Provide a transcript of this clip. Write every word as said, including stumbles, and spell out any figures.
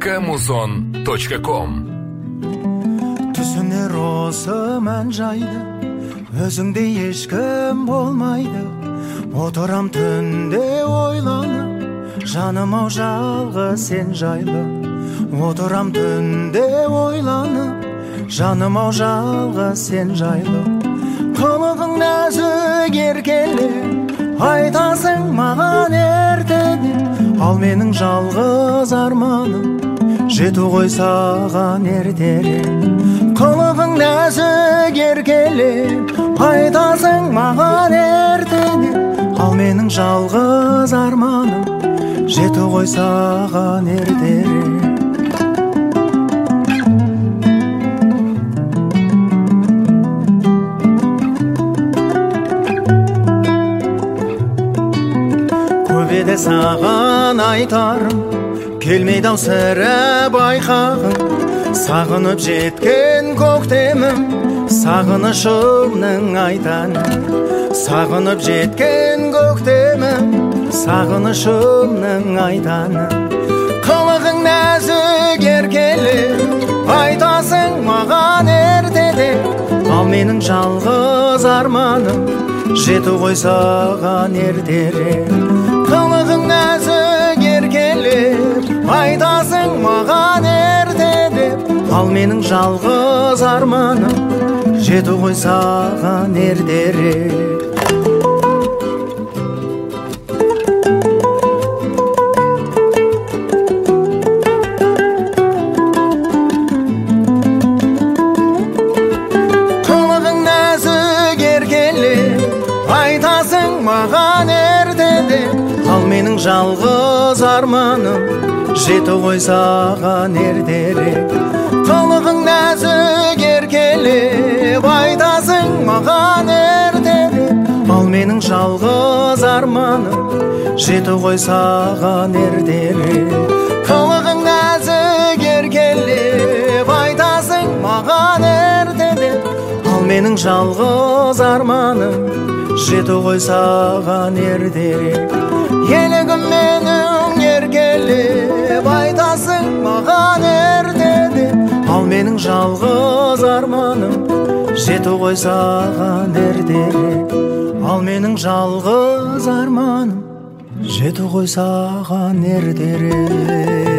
точка музон точка ком. Түсінер осы мән жайды, өзіңде ешкім болмайды. Отырам түнде ойланып, жаным ау жалғыз сен жайлы. Отырам түнде ойланып, жаным ау жалғыз сен жайлы. Қылығың нәзік еркеле, айтасың маған ертеде. Ал менің жалғыз арманым, жету ғой саған ертерек. Қылығың нәзік еркеле, айтасың маған ертеде. Ал менің жалғыз арманым, жету ғой саған ертерек. Көбеде саған айтарым, келмейді ау сірә байқағым. Сағынып жеткен көктемім, сағынышымның айтаным. Сағынып жеткен көктемім, сағынышымның айтаным. Қылығың нәзік еркеле, айтасың маған ертеде. Ал менің жалғыз арманым, жету ғой саған ертерек. Қылығың нәзік еркеле, айтасың маған ертеде. Ал менің жалғыз арманым, жету ғой саған ертерек. Қылығың нәзік еркеле, айтасың маған ертеде. Ал менің жалғыз арманым, жету ғой саған ертерек. Қылығың нәзік еркеле, айтасың маған ертеде. Ал менің жалғыз арманым, жету ғой саған ертерек. Қылығың нәзік еркеле, айтасың маған ертеде. Ал менің жалғыз арманым, жету ғой саған ертерек. Елігім менің еркелеп, айтасың маған ертеде. Ал менің жалғыз арманым, жету ғой саған ертерек. Ал менің жалғыз арманым, жету ғой саған ертерек.